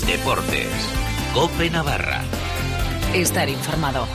Deportes. COPE Navarra. Estar informado.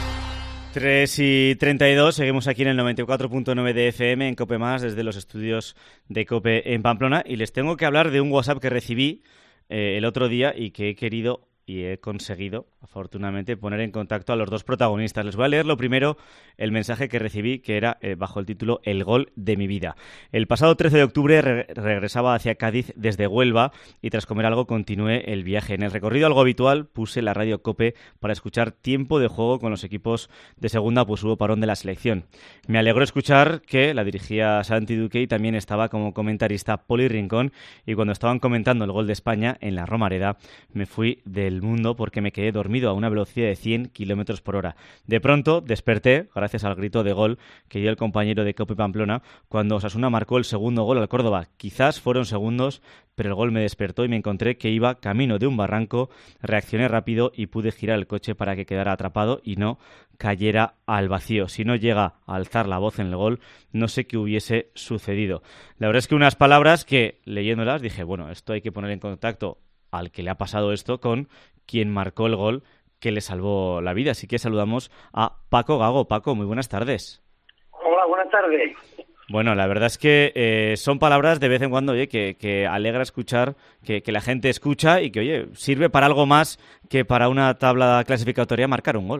3:32, seguimos aquí en el 94.9 de FM en COPE+, desde los estudios de COPE en Pamplona, y les tengo que hablar de un WhatsApp que recibí el otro día y que he querido y he conseguido, afortunadamente, poner en contacto a los dos protagonistas. Les voy a leer lo primero, el mensaje que recibí, que era bajo el título El gol de mi vida. El pasado 13 de octubre regresaba hacia Cádiz desde Huelva y tras comer algo continué el viaje. En el recorrido algo habitual puse la radio COPE para escuchar tiempo de juego con los equipos de segunda, pues hubo parón de la selección. Me alegró escuchar que la dirigía Santi Duque y también estaba como comentarista Poli Rincón, y cuando estaban comentando el gol de España en la Romareda me fui del mundo porque me quedé dormido a una velocidad de 100 km por hora. De pronto desperté gracias al grito de gol que dio el compañero de COPE Pamplona cuando Osasuna marcó el segundo gol al Córdoba. Quizás fueron segundos, pero el gol me despertó y me encontré que iba camino de un barranco. Reaccioné rápido y pude girar el coche para que quedara atrapado y no cayera al vacío. Si no llega a alzar la voz en el gol, no sé qué hubiese sucedido. La verdad es que unas palabras que, leyéndolas, dije, bueno, esto hay que poner en contacto al que le ha pasado esto con quien marcó el gol que le salvó la vida. Así que saludamos a Paco Gago. Paco, muy buenas tardes. Hola, buenas tardes. Bueno, la verdad es que son palabras de vez en cuando, oye, que alegra escuchar, que la gente escucha y que, oye, sirve para algo más que para una tabla clasificatoria marcar un gol.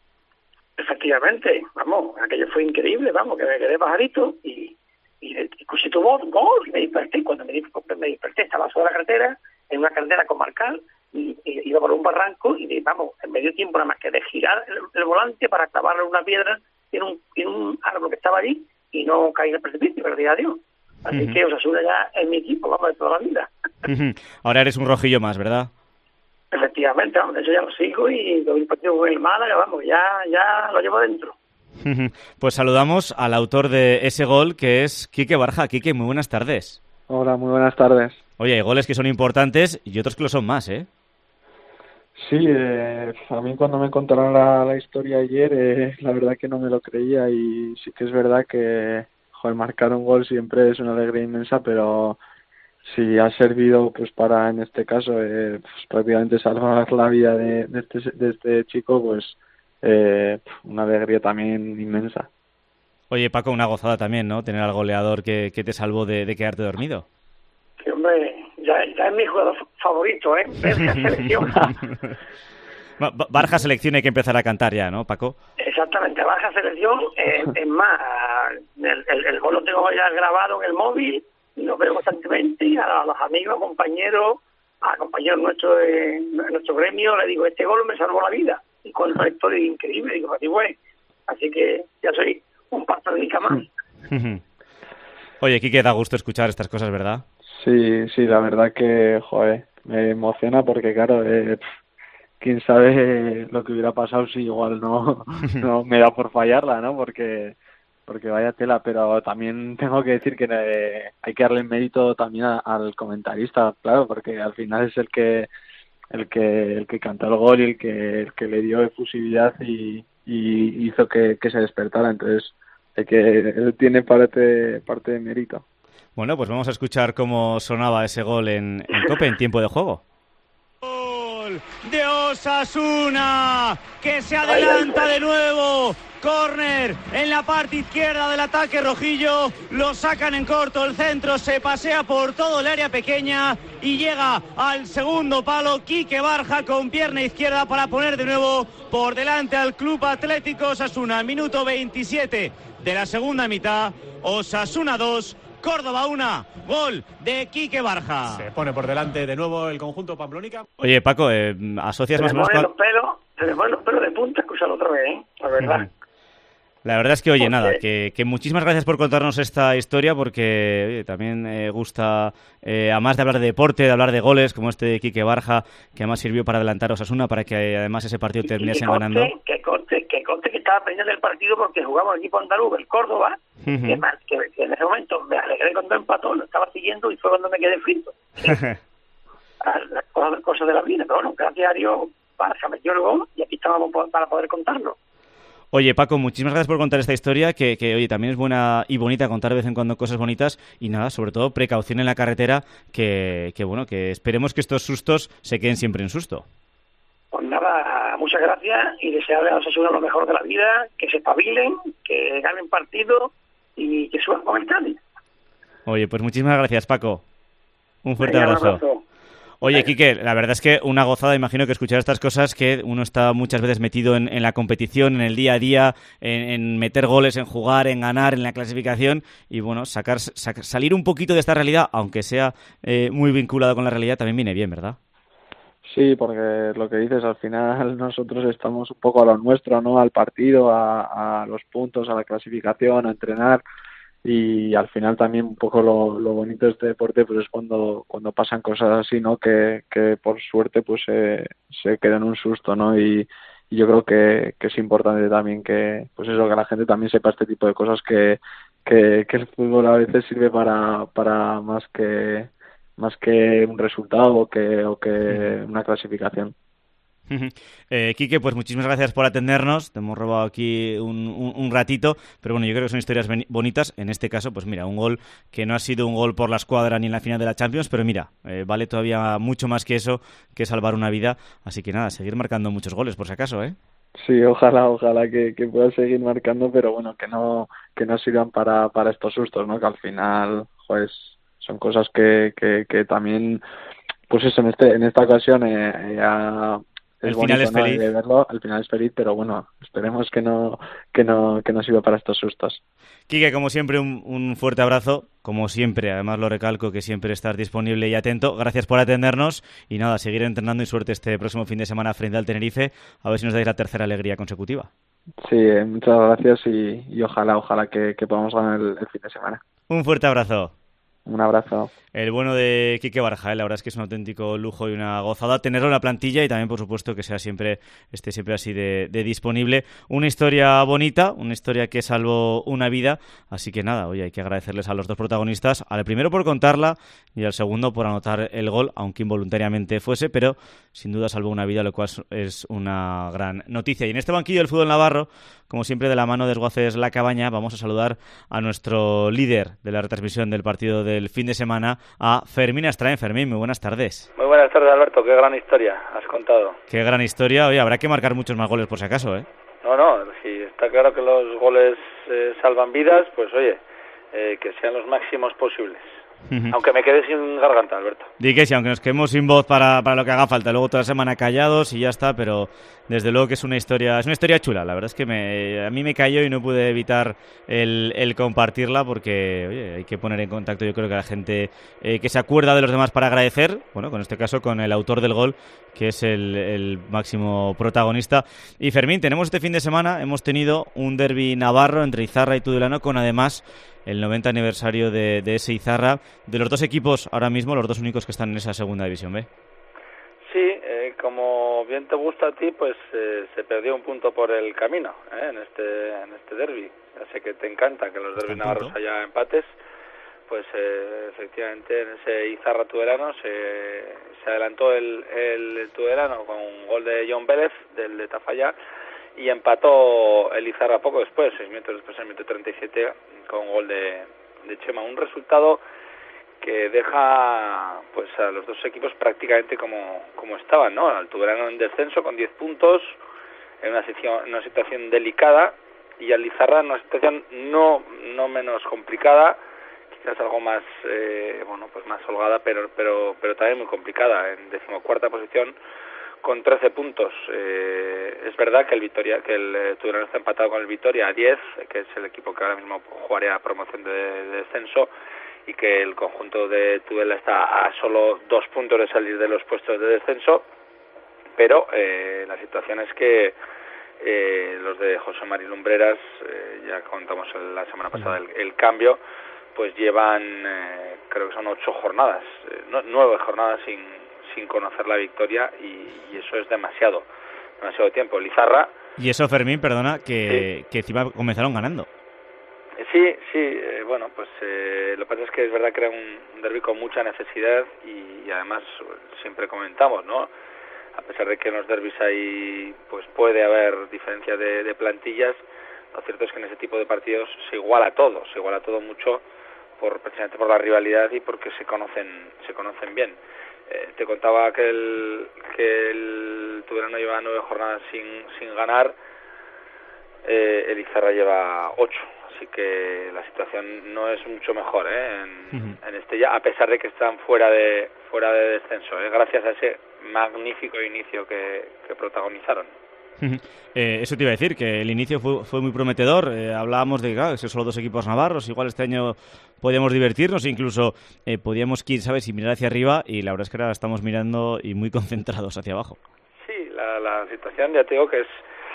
Efectivamente, vamos, aquello fue increíble, vamos, que me quedé pajarito y escuché tu voz, gol, y me desperté. Cuando me desperté estaba sobre la carretera, en una carretera comarcal, y iba por un barranco y vamos, en medio tiempo nada más que de girar el volante para clavarle una piedra en un árbol que estaba allí y no caí en el precipicio, gracias a Dios. Así que Osasuna ya es mi equipo, vamos, de toda la vida. Ahora eres un rojillo más, ¿verdad? Efectivamente, vamos, eso ya lo sigo y lo vi partido con el Málaga, vamos, ya lo llevo dentro. Pues saludamos al autor de ese gol, que es Quique Barja. Quique, muy buenas tardes. Hola, muy buenas tardes. Oye, hay goles que son importantes y otros que lo son más, ¿eh? Sí, a mí cuando me contaron la historia ayer, la verdad que no me lo creía, y sí que es verdad que marcar un gol siempre es una alegría inmensa, pero si ha servido pues para, en este caso, pues, prácticamente salvar la vida de este chico, pues una alegría también inmensa. Oye, Paco, una gozada también, ¿no? Tener al goleador que te salvó de quedarte dormido. Sí, hombre, ya es mi jugador favorito, ¿eh? Barja Selección. Barja Selección hay que empezar a cantar ya, ¿no, Paco? Exactamente, Barja Selección. Es más, el gol lo tengo ya grabado en el móvil y lo veo constantemente, y a los amigos, a compañeros nuestros de nuestro gremio, le digo, este gol me salvó la vida. Y con una historia increíble, digo, así fue. Así que ya soy un pastornica más. Oye, Quique, da gusto escuchar estas cosas, ¿verdad? Sí, la verdad que, me emociona porque, claro, quién sabe lo que hubiera pasado si igual no me da por fallarla, ¿no? Porque vaya tela, pero también tengo que decir que hay que darle mérito también al comentarista, claro, porque al final es el que cantó el gol y el que le dio efusividad y hizo que se despertara. Entonces él tiene parte de mérito. Bueno, pues vamos a escuchar cómo sonaba ese gol en COPE en tiempo de juego. Gol de Osasuna, que se adelanta de nuevo. Córner en la parte izquierda del ataque rojillo, lo sacan en corto, el centro se pasea por todo el área pequeña y llega al segundo palo. Quique Barja con pierna izquierda para poner de nuevo por delante al Club Atlético Osasuna. Minuto 27 de la segunda mitad, Osasuna 2, Córdoba 1, gol de Quique Barja. Se pone por delante de nuevo el conjunto pamplónica. Oye, Paco, asocias más o menos... Se me ponen los pelos de punta escucharlo otra vez, ¿eh? La verdad. La verdad es que, oye, nada, que muchísimas gracias por contarnos esta historia, porque oye, también gusta, además de hablar de deporte, de hablar de goles, como este de Quique Barja, que además sirvió para adelantar a Osasuna, para que además ese partido terminase ganando. Que conste que estaba pendiente del partido porque jugamos el equipo andaluz, el Córdoba, que en ese momento me alegré cuando empató, lo estaba siguiendo y fue cuando me quedé frito. Las cosas de la vida, pero bueno, gracias a Dios, Barja metió el gol y aquí estábamos para poder contarlo. Oye, Paco, muchísimas gracias por contar esta historia, que oye, también es buena y bonita contar de vez en cuando cosas bonitas, y nada, sobre todo precaución en la carretera, que bueno, que esperemos que estos sustos se queden siempre en susto. Pues nada, muchas gracias y desearles a los Osasuna lo mejor de la vida, que se espabilen, que ganen partido y que suban con el Cádiz. Oye, pues muchísimas gracias, Paco. Un fuerte Venga, abrazo. Oye, Quique, la verdad es que una gozada, imagino que escuchar estas cosas, que uno está muchas veces metido en la competición, en el día a día, en meter goles, en jugar, en ganar, en la clasificación, y bueno, salir un poquito de esta realidad, aunque sea muy vinculado con la realidad, también viene bien, ¿verdad? Sí, porque lo que dices, al final nosotros estamos un poco a lo nuestro, ¿no? Al partido, a los puntos, a la clasificación, a entrenar. Y al final también un poco lo bonito de este deporte pues es cuando pasan cosas así, ¿no? Que por suerte pues se quedan un susto, ¿no? Y yo creo que es importante también que pues eso, que la gente también sepa este tipo de cosas, que el fútbol a veces sirve para más que un resultado o que una clasificación. Quique, pues muchísimas gracias por atendernos. Te hemos robado aquí un ratito, pero bueno, yo creo que son historias bonitas. En este caso, pues mira, un gol que no ha sido un gol por la escuadra ni en la final de la Champions, pero mira, vale todavía mucho más que eso, que salvar una vida. Así que nada, seguir marcando muchos goles, por si acaso, ¿eh? Sí, ojalá que pueda seguir marcando, pero bueno, que no sirvan para estos sustos, ¿no? Que al final, pues, son cosas que también, pues eso, en esta ocasión es el bonito, final es ¿no? feliz. De verlo, al final es feliz, pero bueno, esperemos que no sirva para estos sustos. Quique, como siempre, un fuerte abrazo. Como siempre, además lo recalco, que siempre estás disponible y atento. Gracias por atendernos y nada, seguir entrenando y suerte este próximo fin de semana frente al Tenerife. A ver si nos dais la tercera alegría consecutiva. Sí, muchas gracias y ojalá que podamos ganar el fin de semana. Un fuerte abrazo. Un abrazo. El bueno de Quique Baraja, la verdad es que es un auténtico lujo y una gozada tenerlo en la plantilla y también, por supuesto, que sea esté siempre así de disponible. Una historia bonita, una historia que salvó una vida, así que nada, oye, hay que agradecerles a los dos protagonistas, al primero por contarla y al segundo por anotar el gol, aunque involuntariamente fuese, pero sin duda salvó una vida, lo cual es una gran noticia. Y en este banquillo del fútbol navarro, como siempre de la mano de Esguaces La Cabaña, vamos a saludar a nuestro líder de la retransmisión del partido del fin de semana, a Fermín Astraen. Fermín, muy buenas tardes. Muy buenas tardes, Alberto. Qué gran historia has contado. Qué gran historia. Oye, habrá que marcar muchos más goles por si acaso, ¿eh? No, si está claro que los goles salvan vidas, pues oye, que sean los máximos posibles. Aunque me quede sin garganta, Alberto. Di que sí, aunque nos quedemos sin voz para lo que haga falta. Luego toda la semana callados y ya está, pero desde luego que es una historia chula. La verdad es que a mí me cayó y no pude evitar el compartirla porque, oye, hay que poner en contacto, yo creo, que a la gente que se acuerda de los demás para agradecer, bueno, con este caso con el autor del gol, que es el máximo protagonista. Y Fermín, tenemos este fin de semana, hemos tenido un derbi navarro entre Izarra y Tudelano, con además el 90 aniversario de ese Izarra, de los dos equipos ahora mismo, los dos únicos que están en esa segunda división B. Sí, como bien te gusta a ti, pues se perdió un punto por el camino en este derbi. Ya sé que te encanta que los derbis navarros haya empates, pues efectivamente en ese Izarra Tudelano se adelantó el Tudelano con un gol de John Vélez, del de Tafalla, y empató el Izarra poco después, 6 minutos después, en el minuto 37, con un gol de Chema. Un resultado que deja pues a los dos equipos prácticamente como estaban, ¿no? Al Tudelano en descenso con 10 puntos, en una situación delicada, y al Izarra en una situación no menos complicada, quizás algo más pues más holgada, pero también muy complicada, en 14ª posición con 13 puntos. Es verdad que el Tudelano está empatado con el Vitoria a 10, que es el equipo que ahora mismo jugaría a promoción de descenso, y que el conjunto de Tudela está a solo 2 puntos de salir de los puestos de descenso, pero la situación es que los de José Mari Lumbreras, ya contamos la semana pasada el cambio, pues llevan, creo que son 8 jornadas, 9 jornadas sin conocer la victoria, y eso es demasiado tiempo. Lizarra. Y eso, Fermín, perdona, que encima comenzaron ganando. Sí, bueno, pues lo que pasa es que es verdad que era un derbi con mucha necesidad y además siempre comentamos, ¿no? a pesar de que en los derbis hay, pues puede haber diferencias de plantillas, lo cierto es que en ese tipo de partidos se iguala todo mucho, precisamente por la rivalidad y porque se conocen bien. Te contaba que el Tudelano lleva 9 jornadas sin ganar, el Izarra lleva 8, así que la situación no es mucho mejor en este ya, a pesar de que están fuera de descenso, gracias a ese magnífico inicio que protagonizaron. Eso te iba a decir, que el inicio fue muy prometedor. Hablábamos de que solo 2 equipos navarros, igual este año podíamos divertirnos, incluso podíamos, quién sabe, si mirar hacia arriba, y la verdad es que ahora estamos mirando y muy concentrados hacia abajo. Sí, la situación, ya te digo que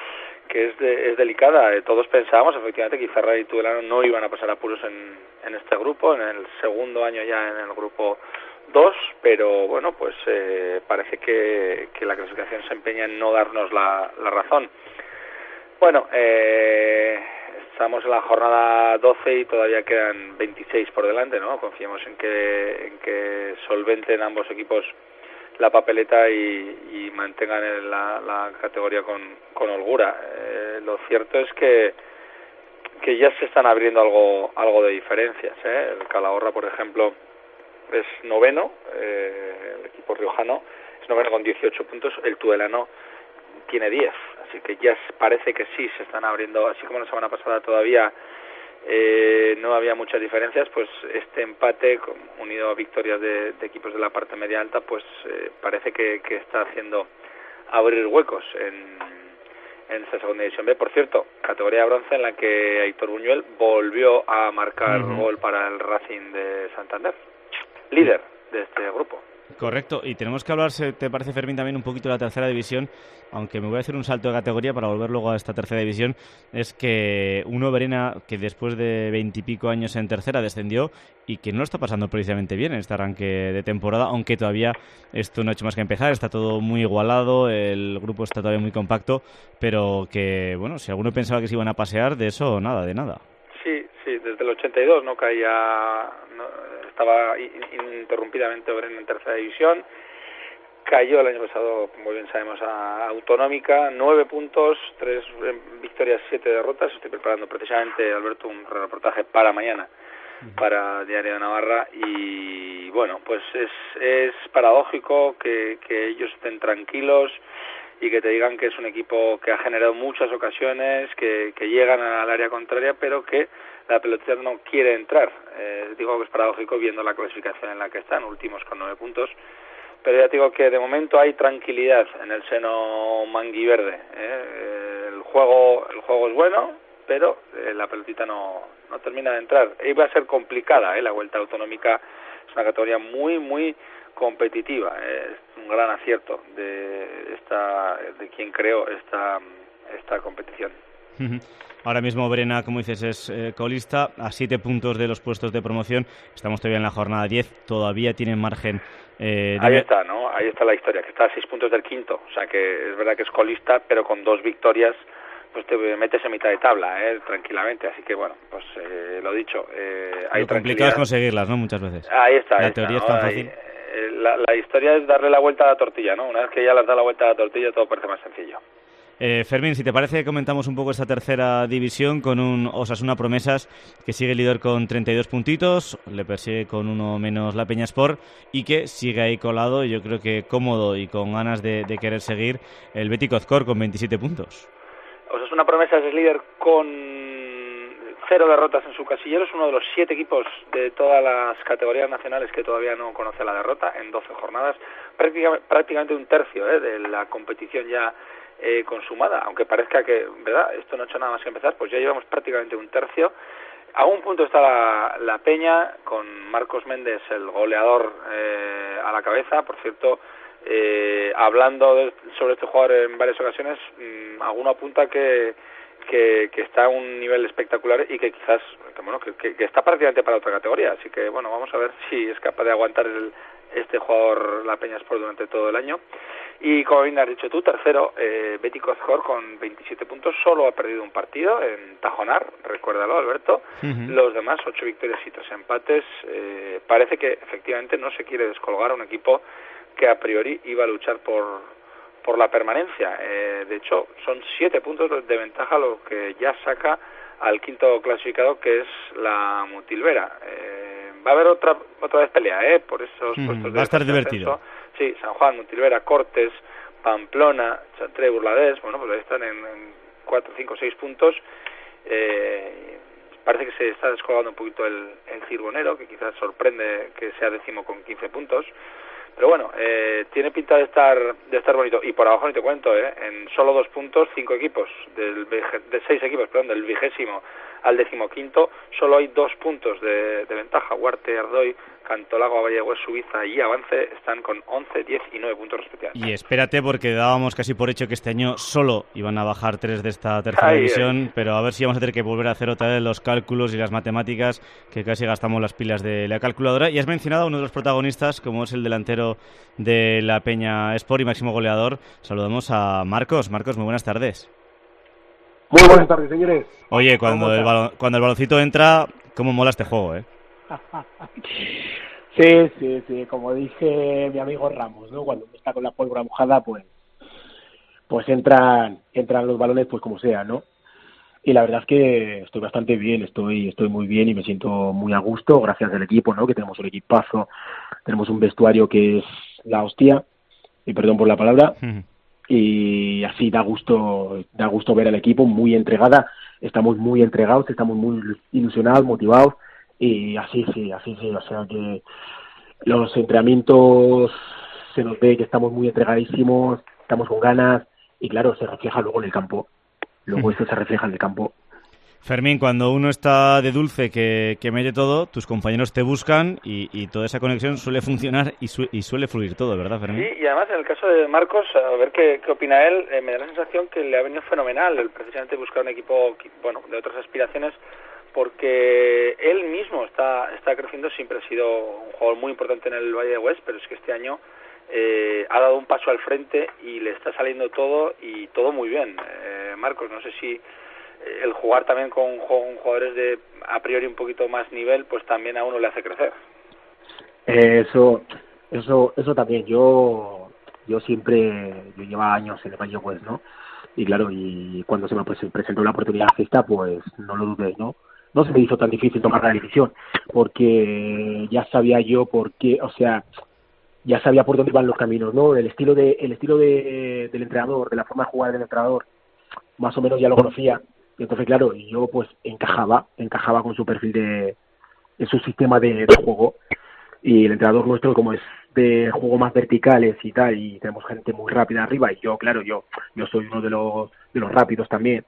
es delicada. Todos pensábamos efectivamente que Izarra y Tudelano no iban a pasar apuros en este grupo, en el segundo año ya en el grupo 2, pero bueno, pues parece que la clasificación se empeña en no darnos la razón. Bueno, estamos en la jornada 12 y todavía quedan 26 por delante, ¿no? Confiemos en que solventen ambos equipos la papeleta y mantengan la categoría con holgura. Lo cierto es que ya se están abriendo algo de diferencias, El Calahorra, por ejemplo, es noveno, el equipo riojano es noveno con 18 puntos, el Tudelano tiene 10, así que ya parece que sí se están abriendo, así como la semana pasada todavía no había muchas diferencias, pues este empate unido a victorias de equipos de la parte media alta, pues parece que está haciendo abrir huecos en esta segunda división B. Por cierto, categoría de bronce en la que Aitor Buñuel volvió a marcar gol para el Racing de Santander, líder de este grupo. Correcto, y tenemos que hablar, ¿te parece, Fermín, también un poquito de la tercera división? Aunque me voy a hacer un salto de categoría para volver luego a esta tercera división. Es que uno Verena, que después de 20 y pico años en tercera descendió y que no lo está pasando precisamente bien en este arranque de temporada, aunque todavía esto no ha hecho más que empezar, está todo muy igualado, el grupo está todavía muy compacto, pero que, bueno, si alguno pensaba que se iban a pasear, de eso nada, de nada. Sí, desde el 82 no caía, estaba ininterrumpidamente Verena en tercera división. Cayó el año pasado, como bien sabemos, a Autonómica, 9 puntos, 3 victorias, 7 derrotas. Estoy preparando precisamente, Alberto, un reportaje para mañana, para Diario de Navarra, y bueno, pues es paradójico que ellos estén tranquilos y que te digan que es un equipo que ha generado muchas ocasiones, que llegan al área contraria, pero que la pelotita no quiere entrar. Digo que es paradójico viendo la clasificación en la que están, últimos con 9 puntos, pero ya digo que de momento hay tranquilidad en el seno manguiverde. El juego es bueno, pero la pelotita no termina de entrar. Iba a ser complicada, la vuelta autonómica es una categoría muy, muy competitiva. Es un gran acierto de quien creó esta competición. Ahora mismo Verena, como dices, es colista a 7 puntos de los puestos de promoción. Estamos todavía en la jornada 10, todavía tienen margen. Ahí está, ¿no? Ahí está la historia, que está a 6 puntos del quinto. O sea que es verdad que es colista, pero con 2 victorias pues te metes en mitad de tabla, tranquilamente. Así que bueno, pues lo dicho, hay lo complicado es conseguirlas, ¿no? Muchas veces. Ahí está. La teoría es tan fácil. La historia es darle la vuelta a la tortilla, ¿no? Una vez que ya le has dado la vuelta a la tortilla, todo parece más sencillo. Fermín, si te parece, comentamos un poco esta tercera división con un Osasuna Promesas que sigue líder con 32 puntitos, le persigue con uno menos la Peñasport y que sigue ahí colado, yo creo que cómodo y con ganas de querer seguir, el Betis Ozkor con 27 puntos. Osasuna Promesas es líder con 0 derrotas en su casillero, es uno de los 7 equipos de todas las categorías nacionales que todavía no conoce la derrota en 12 jornadas, prácticamente un tercio de la competición ya consumada, aunque parezca que, ¿verdad?, esto no ha hecho nada más que empezar, pues ya llevamos prácticamente un tercio. A un punto está la Peña, con Marcos Méndez, el goleador, a la cabeza. Por cierto, hablando sobre este jugador en varias ocasiones, alguno apunta que está a un nivel espectacular y que quizás, que está prácticamente para otra categoría. Así que, bueno, vamos a ver si es capaz de aguantar este jugador la Peñasport durante todo el año. Y como bien has dicho tú, tercero, Betis Ozkor con 27 puntos, solo ha perdido un partido en Tajonar, recuérdalo, Alberto. Los demás, 8 victorias y 3 empates. Parece que efectivamente no se quiere descolgar a un equipo que a priori iba a luchar por la permanencia. De hecho, son 7 puntos de ventaja lo que ya saca al quinto clasificado, que es la Mutilvera. Va a haber otra vez pelea, por esos puestos. Va a estar divertido. Sí, San Juan, Mutilvera, Cortes, Pamplona, Chantré, Burladés, bueno, pues ahí están en 4, 5, 6 puntos. Parece que se está descolgando un poquito el Cirbonero, que quizás sorprende que sea 10º con 15 puntos. Pero bueno, tiene pinta de estar bonito. Y por abajo ni te cuento, en solo 2 puntos, 5 equipos, de 6 equipos, perdón, del 20º al 15º, solo hay 2 puntos de ventaja. Huarte, Ardoy, Cantolago, Vallegües, Suiza y Avance están con 11, 10 y 9 puntos respectivamente. Y espérate, porque dábamos casi por hecho que este año solo iban a bajar 3 de esta tercera división, pero a ver si vamos a tener que volver a hacer otra vez los cálculos y las matemáticas, que casi gastamos las pilas de la calculadora. Y has mencionado a uno de los protagonistas, como es el delantero de la Peña Sport y máximo goleador. Saludamos a Marcos. Marcos, muy buenas tardes. Muy buenas tardes, señores. Oye, cuando el baloncito entra, cómo mola este juego, Sí, como dice mi amigo Ramos, ¿no? Cuando está con la pólvora mojada, pues entran los balones, pues como sea, ¿no? Y la verdad es que estoy bastante bien, estoy muy bien y me siento muy a gusto, gracias al equipo, ¿no? Que tenemos un equipazo, tenemos un vestuario que es la hostia, y perdón por la palabra, y así da gusto ver al equipo muy entregada, estamos muy entregados, estamos muy ilusionados, motivados, y así sí, o sea que los entrenamientos se nos ve que estamos muy entregadísimos, estamos con ganas, y claro, se refleja luego en el campo, eso se refleja en el campo. Fermín, cuando uno está de dulce que mete todo, tus compañeros te buscan y toda esa conexión suele funcionar y suele fluir todo, ¿verdad, Fermín? Sí, y además en el caso de Marcos, a ver qué opina él, me da la sensación que le ha venido fenomenal el precisamente buscar un equipo, bueno, de otras aspiraciones, porque él mismo está creciendo, siempre ha sido un jugador muy importante en el Valle de Hues, pero es que este año ha dado un paso al frente y le está saliendo todo y todo muy bien. Marcos, no sé si el jugar también con jugadores de a priori un poquito más nivel, pues también a uno le hace crecer. Eso también. Yo llevaba años en el Valle Hues, ¿no? Y claro, y cuando se me presentó la oportunidad esta, pues no lo dudé, ¿no? No se me hizo tan difícil tomar la decisión, porque ya sabía yo ya sabía por dónde iban los caminos, ¿no? El estilo del entrenador, de la forma de jugar del entrenador, más o menos ya lo conocía. Y entonces, claro, yo pues encajaba con su perfil en su sistema de juego. Y el entrenador nuestro, como es de juego más verticales y tal, y tenemos gente muy rápida arriba, y yo soy uno de los rápidos también,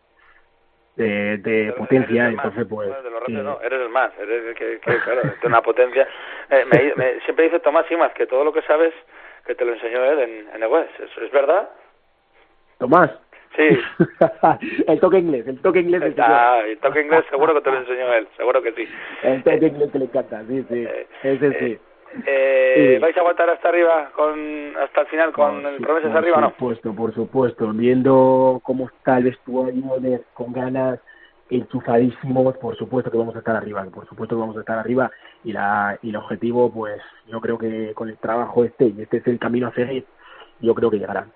de potencia, entonces pues... De los rápidos no, eres el más, eres el que claro, de una potencia. Siempre dice Tomás Simas que todo lo que sabes, que te lo enseñó él en el West, ¿eso es verdad? ¿Tomás? Sí. El toque inglés. El toque inglés seguro que te lo enseñó él, seguro que sí. El toque inglés que le encanta, sí. Ese sí. ¿Vais a aguantar hasta arriba, hasta el final, con el Promesas arriba o no? Por supuesto. Viendo cómo está el vestuario, con ganas, enchufadísimos, por supuesto que vamos a estar arriba. Y el objetivo, pues yo creo que con el trabajo y este es el camino a seguir, yo creo que llegarán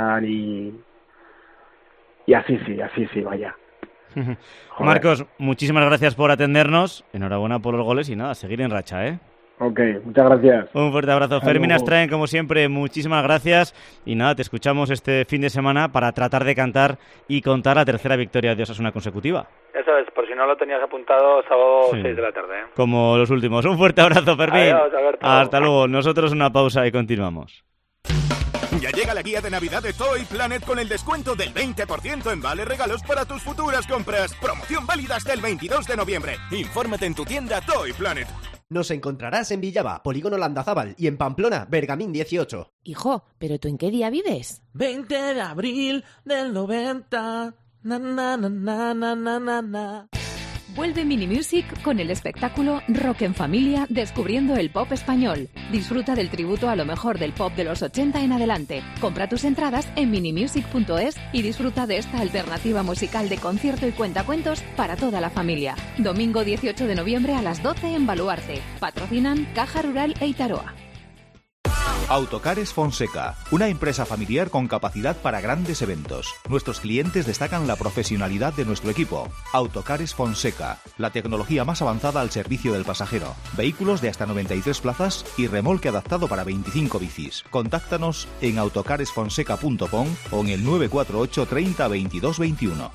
y así sí, vaya. Marcos, muchísimas gracias por atendernos, enhorabuena por los goles y nada, seguir en racha, Ok, muchas gracias. Un fuerte abrazo. Fermín Astraen, como siempre, muchísimas gracias. Y nada, te escuchamos este fin de semana para tratar de cantar y contar la tercera victoria de Osasuna consecutiva. Ya sabes, por si no lo tenías apuntado, sábado 6 de la tarde. Como los últimos. Un fuerte abrazo, Fermín. Adiós, Alberto. Hasta luego. Nosotros una pausa y continuamos. Ya llega la guía de Navidad de Toy Planet con el descuento del 20% en vale regalos para tus futuras compras. Promoción válida hasta el 22 de noviembre. Infórmate en tu tienda Toy Planet. Nos encontrarás en Villaba, Polígono Landazábal, y en Pamplona, Bergamín 18. Hijo, ¿pero tú en qué día vives? 20 de abril del 90. Na, na, na, na, na, na, na. Vuelve Minimusic con el espectáculo Rock en Familia descubriendo el pop español. Disfruta del tributo a lo mejor del pop de los 80 en adelante. Compra tus entradas en minimusic.es y disfruta de esta alternativa musical de concierto y cuentacuentos para toda la familia. Domingo 18 de noviembre a las 12 en Baluarte. Patrocinan Caja Rural e Itaroa. Autocares Fonseca, una empresa familiar con capacidad para grandes eventos. Nuestros clientes destacan la profesionalidad de nuestro equipo. Autocares Fonseca, la tecnología más avanzada al servicio del pasajero. Vehículos de hasta 93 plazas y remolque adaptado para 25 bicis. Contáctanos en autocaresfonseca.com o en el 948 30 22 21.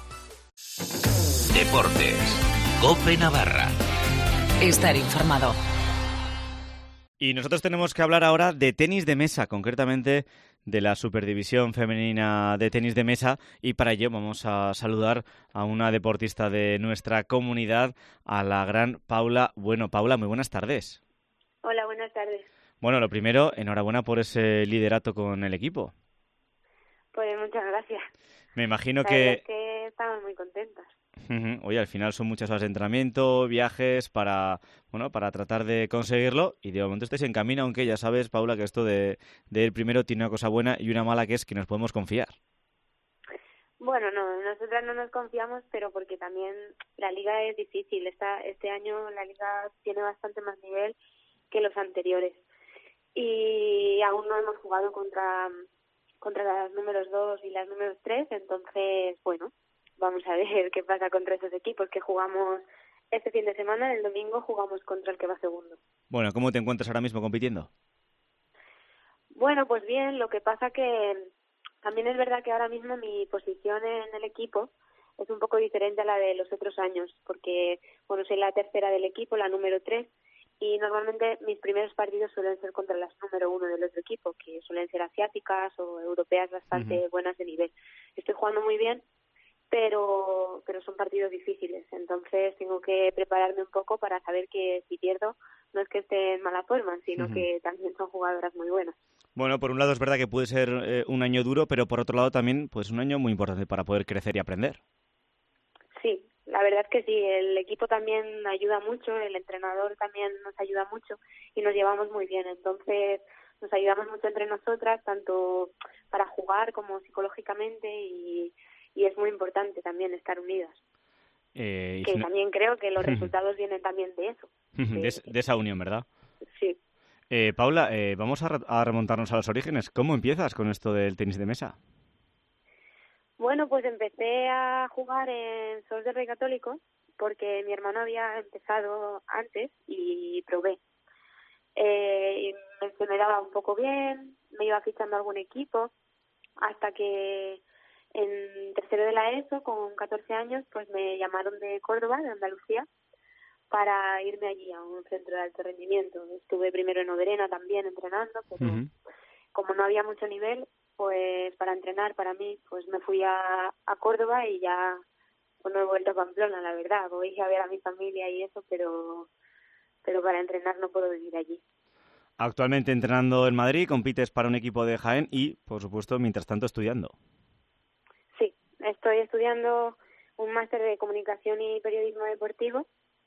Deportes. COPE Navarra. Estar informado. Y nosotros tenemos que hablar ahora de tenis de mesa, concretamente de la Superdivisión Femenina de Tenis de Mesa, y para ello vamos a saludar a una deportista de nuestra comunidad, a la gran Paula Bueno. Paula, muy buenas tardes. Hola, buenas tardes. Bueno, lo primero, enhorabuena por ese liderato con el equipo. Pues muchas gracias. Me imagino la que... verdad es que estamos muy contentas. Oye, al final son muchas horas de entrenamiento, viajes para tratar de conseguirlo, y de momento estáis en camino, aunque ya sabes, Paula, que esto de ir primero tiene una cosa buena y una mala, que es que nos podemos confiar. Bueno, no, nosotras no nos confiamos, pero porque también la liga es difícil. Este año la liga tiene bastante más nivel que los anteriores. Y aún no hemos jugado contra las números 2 y las números 3, entonces, bueno, vamos a ver qué pasa contra esos equipos que jugamos este fin de semana. El domingo jugamos contra el que va segundo. Bueno, ¿cómo te encuentras ahora mismo compitiendo? Bueno, pues bien, lo que pasa que también es verdad que ahora mismo mi posición en el equipo es un poco diferente a la de los otros años, porque, bueno, soy la tercera del equipo, la número 3, y normalmente mis primeros partidos suelen ser contra las número 1 del otro equipo, que suelen ser asiáticas o europeas bastante buenas de nivel. Estoy jugando muy bien, pero son partidos difíciles, entonces tengo que prepararme un poco para saber que si pierdo no es que esté en mala forma, sino que también son jugadoras muy buenas. Bueno, por un lado es verdad que puede ser un año duro, pero por otro lado también pues un año muy importante para poder crecer y aprender. Sí, la verdad es que sí, el equipo también ayuda mucho, el entrenador también nos ayuda mucho y nos llevamos muy bien, entonces nos ayudamos mucho entre nosotras, tanto para jugar como psicológicamente, y es muy importante también estar unidas. Que también creo que los resultados vienen también de eso. De esa unión, ¿verdad? Sí. Paula, vamos a remontarnos a los orígenes. ¿Cómo empiezas con esto del tenis de mesa? Bueno, pues empecé a jugar en Sos de Rey Católico porque mi hermano había empezado antes y probé. Y se me daba un poco bien, me iba fichando algún equipo, hasta que en tercero de la ESO, con 14 años, pues me llamaron de Córdoba, de Andalucía, para irme allí a un centro de alto rendimiento. Estuve primero en Oberena también entrenando, pero como no había mucho nivel, pues para entrenar, para mí, pues me fui a Córdoba y ya pues no he vuelto a Pamplona, la verdad. Voy a ver a mi familia y eso, pero para entrenar no puedo vivir allí. Actualmente entrenando en Madrid, compites para un equipo de Jaén y, por supuesto, mientras tanto estudiando. Sí, estoy estudiando un máster de comunicación y periodismo deportivo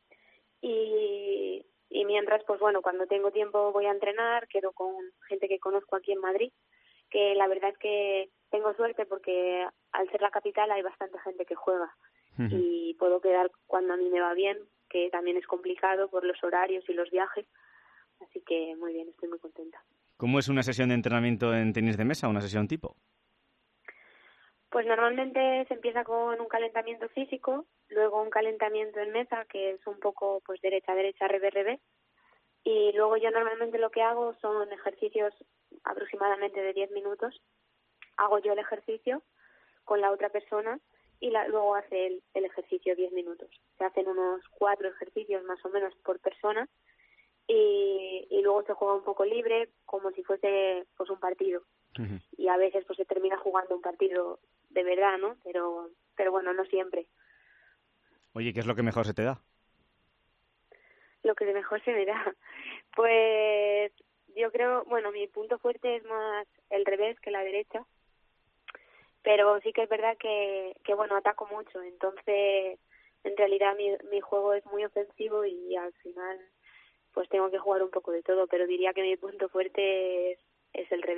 y mientras, pues bueno, cuando tengo tiempo voy a entrenar, quedo con gente que conozco aquí en Madrid, que la verdad es que tengo suerte porque al ser la capital hay bastante gente que juega y puedo quedar cuando a mí me va bien, que también es complicado por los horarios y los viajes, así que muy bien, estoy muy contenta. ¿Cómo es una sesión de entrenamiento en tenis de mesa, una sesión tipo? Pues normalmente se empieza con un calentamiento físico, luego un calentamiento en mesa, que es un poco pues derecha, revés, revés, y luego yo normalmente lo que hago son ejercicios aproximadamente de 10 minutos. Hago yo el ejercicio con la otra persona y luego hace el ejercicio 10 minutos. Se hacen unos 4 ejercicios más o menos por persona y luego se juega un poco libre, como si fuese pues un partido. Y a veces pues se termina jugando un partido de verdad, ¿no? Pero bueno, no siempre. Oye, ¿qué es lo que mejor se te da? Lo que mejor se me da, pues yo creo, bueno, mi punto fuerte es más el revés que la derecha, pero sí que es verdad que bueno, ataco mucho, entonces en realidad mi juego es muy ofensivo y al final pues tengo que jugar un poco de todo, pero diría que mi punto fuerte es el revés.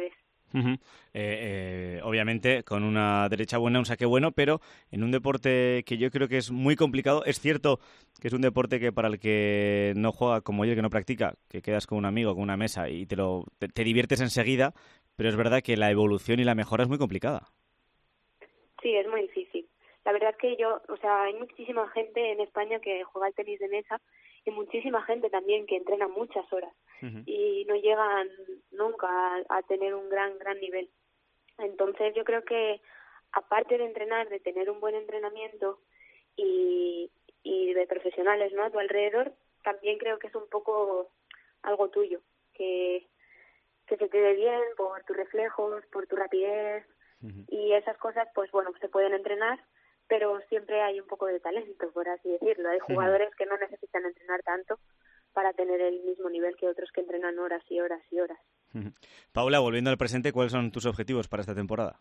Obviamente con una derecha buena, un saque bueno, pero en un deporte que yo creo que es muy complicado. Es cierto que es un deporte que para el que no juega como yo, el que no practica, que quedas con un amigo, con una mesa y te diviertes enseguida, pero es verdad que la evolución y la mejora es muy complicada. Sí, es muy difícil. La verdad es que hay muchísima gente en España que juega al tenis de mesa y muchísima gente también que entrena muchas horas y no llegan nunca a tener un gran nivel. Entonces yo creo que aparte de entrenar, de tener un buen entrenamiento y de profesionales, ¿no?, a tu alrededor, también creo que es un poco algo tuyo, que se te dé bien por tus reflejos, por tu rapidez y esas cosas, pues bueno, se pueden entrenar, pero siempre hay un poco de talento, por así decirlo. Hay jugadores que no necesitan entrenar tanto para tener el mismo nivel que otros que entrenan horas y horas y horas. Paula, volviendo al presente, ¿cuáles son tus objetivos para esta temporada?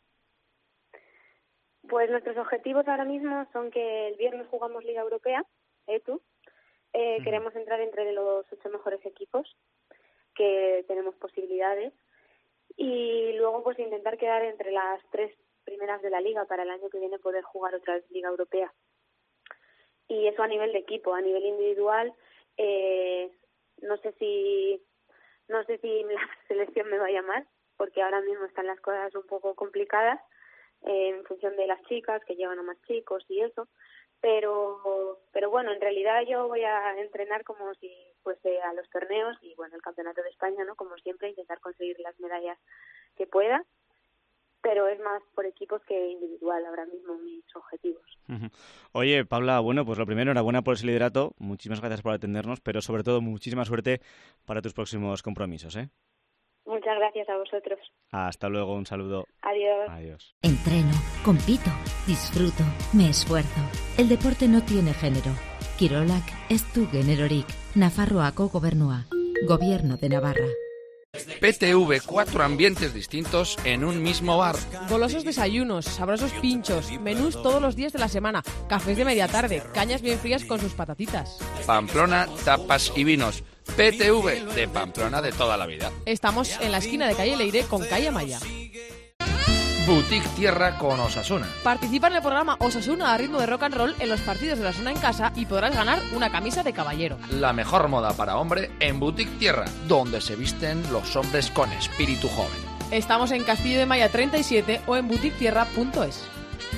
Pues nuestros objetivos ahora mismo son que el viernes jugamos Liga Europea, ETU. Queremos entrar entre los 8 mejores equipos, que tenemos posibilidades, y luego pues intentar quedar entre las 3 primeras de la Liga para el año que viene poder jugar otra vez Liga Europea. Y eso a nivel de equipo. A nivel individual, no sé si la selección me va a llamar, porque ahora mismo están las cosas un poco complicadas en función de las chicas que llevan a más chicos y eso, pero bueno, en realidad yo voy a entrenar como si fuese a los torneos y bueno, el Campeonato de España, ¿no?, como siempre, intentar conseguir las medallas que pueda, pero es más por equipos que individual ahora mismo mis objetivos. Oye, Paula, bueno, pues lo primero, enhorabuena por ese liderato, muchísimas gracias por atendernos, pero sobre todo muchísima suerte para tus próximos compromisos, ¿eh? Muchas gracias a vosotros. Hasta luego, un saludo. Adiós. Adiós. Entreno, compito, disfruto, me esfuerzo. El deporte no tiene género. Kirolak ez du generorik. Nafarroako Gobernua. Gobierno de Navarra. PTV, 4 ambientes distintos en un mismo bar. Golosos desayunos, sabrosos pinchos, menús todos los días de la semana, cafés de media tarde, cañas bien frías con sus patatitas. Pamplona, tapas y vinos. PTV, de Pamplona de toda la vida. Estamos en la esquina de calle Leire con calle Amaya. Boutique Tierra con Osasuna. Participa en el programa Osasuna a ritmo de rock and roll en los partidos de la Osasuna en casa y podrás ganar una camisa de caballero. La mejor moda para hombre en Boutique Tierra, donde se visten los hombres con espíritu joven. Estamos en Castillo de Maya 37 o en boutiquetierra.es.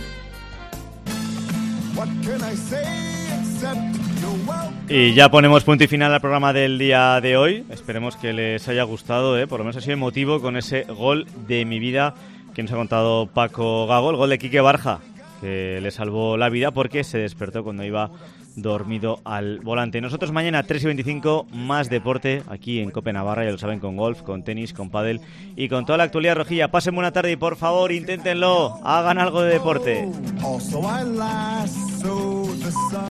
Y ya ponemos punto y final al programa del día de hoy. Esperemos que les haya gustado, por lo menos ha sido emotivo con ese gol de mi vida que nos ha contado Paco Gago, el gol de Quique Barja, que le salvó la vida porque se despertó cuando iba dormido al volante. Nosotros mañana 3:25, más deporte aquí en COPE Navarra, ya lo saben, con golf, con tenis, con pádel y con toda la actualidad rojilla. Pasen buena tarde y por favor inténtenlo, hagan algo de deporte.